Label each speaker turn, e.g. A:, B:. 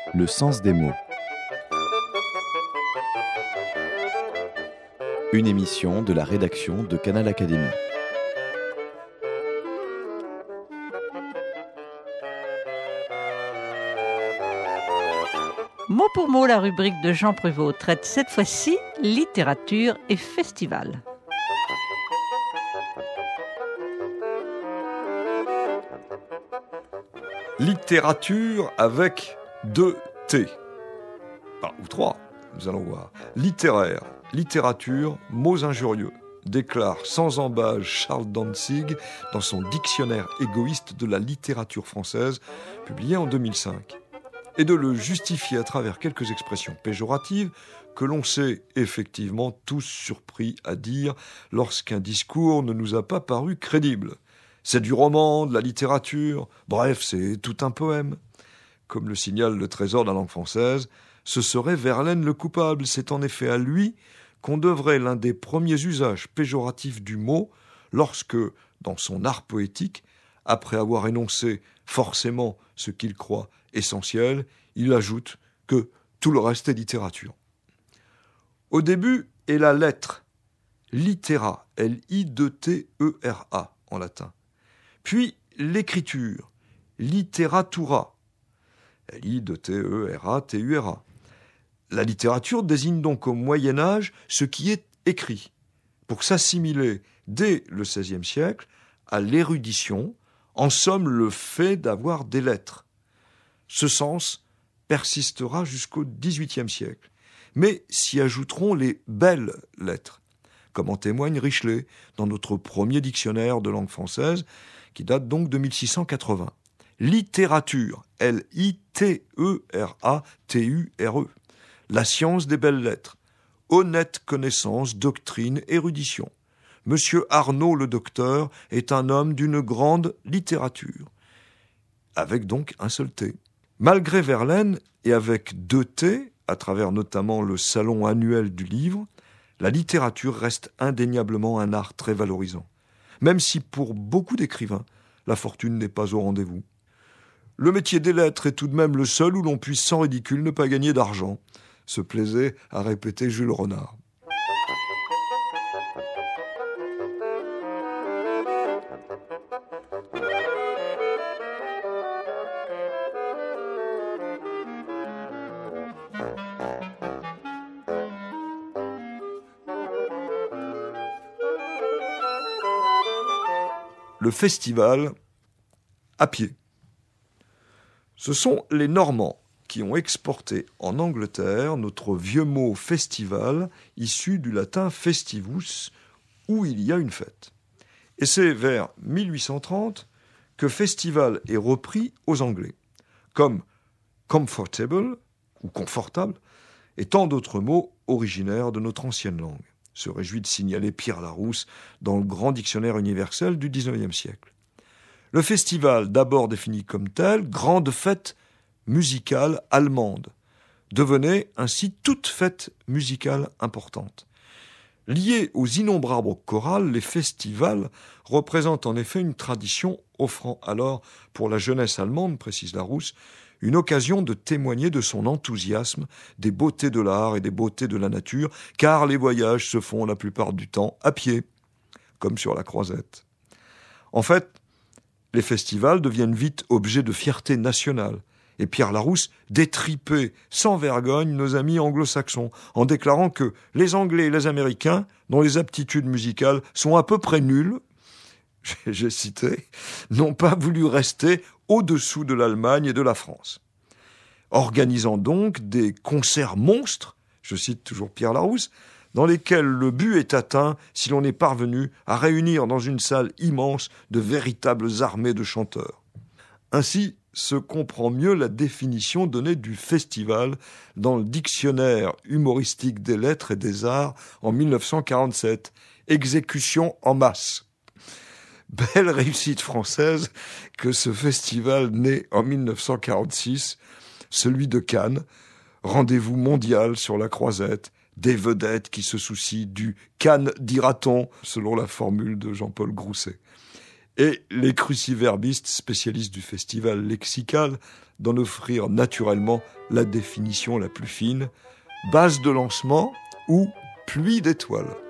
A: Le sens des mots. Une émission de la rédaction de Canal Académie.
B: Mot pour mot, la rubrique de Jean Prévost traite cette fois-ci littérature et festival.
C: Littérature avec 2 T. Ou 3, nous allons voir. Littéraire, littérature, mots injurieux, déclare sans embâche Charles Dantzig dans son dictionnaire égoïste de la littérature française, publié en 2005. Et de le justifier à travers quelques expressions péjoratives que l'on s'est effectivement tous surpris à dire lorsqu'un discours ne nous a pas paru crédible. C'est du roman, de la littérature, bref, c'est tout un poème. Comme le signale le Trésor de la langue française, ce serait Verlaine le coupable. C'est en effet à lui qu'on devrait l'un des premiers usages péjoratifs du mot lorsque, dans son art poétique, après avoir énoncé forcément ce qu'il croit essentiel, il ajoute que tout le reste est littérature. Au début est la lettre, littera, L-I-2-T-E-R-A en latin. Puis l'écriture, litteratura, L-I-2-T-E-R-A-T-U-R-A. La littérature désigne donc au Moyen-Âge ce qui est écrit, pour s'assimiler dès le XVIe siècle à l'érudition, en somme le fait d'avoir des lettres. Ce sens persistera jusqu'au XVIIIe siècle, mais s'y ajouteront les belles lettres, comme en témoigne Richelet dans notre premier dictionnaire de langue française, qui date donc de 1680. Littérature, L-I-T-E-R-A-T-U-R-E, la science des belles lettres, honnête connaissance, doctrine, érudition. Monsieur Arnaud le docteur est un homme d'une grande littérature, avec donc un seul T. Malgré Verlaine, et avec 2 T, à travers notamment le salon annuel du livre, la littérature reste indéniablement un art très valorisant, même si pour beaucoup d'écrivains, la fortune n'est pas au rendez-vous. Le métier des lettres est tout de même le seul où l'on puisse sans ridicule ne pas gagner d'argent, se plaisait à répéter Jules Renard. Le festival à pied. Ce sont les Normands qui ont exporté en Angleterre notre vieux mot festival, issu du latin festivus, où il y a une fête. Et c'est vers 1830 que festival est repris aux Anglais, comme comfortable ou confortable, et tant d'autres mots originaires de notre ancienne langue, se réjouit de signaler Pierre Larousse dans le grand dictionnaire universel du XIXe siècle. Le festival, d'abord défini comme tel, grande fête musicale allemande, devenait ainsi toute fête musicale importante. Liés aux innombrables chorales, les festivals représentent en effet une tradition offrant alors, pour la jeunesse allemande, précise Larousse, une occasion de témoigner de son enthousiasme, des beautés de l'art et des beautés de la nature, car les voyages se font la plupart du temps à pied, comme sur la Croisette. En fait, les festivals deviennent vite objet de fierté nationale, et Pierre Larousse détripait sans vergogne nos amis anglo-saxons, en déclarant que les Anglais et les Américains, dont les aptitudes musicales sont à peu près nulles, j'ai cité, n'ont pas voulu rester au-dessous de l'Allemagne et de la France. Organisant donc des concerts monstres, je cite toujours Pierre Larousse, dans lesquels le but est atteint si l'on est parvenu à réunir dans une salle immense de véritables armées de chanteurs. Ainsi se comprend mieux la définition donnée du festival dans le dictionnaire humoristique des lettres et des arts en 1947, exécution en masse. Belle réussite française que ce festival né en 1946, celui de Cannes, rendez-vous mondial sur la Croisette, des vedettes qui se soucient du Cannes dira-t-on, selon la formule de Jean-Paul Grousset. et les cruciverbistes spécialistes du festival lexical d'en offrir naturellement la définition la plus fine, base de lancement ou pluie d'étoiles.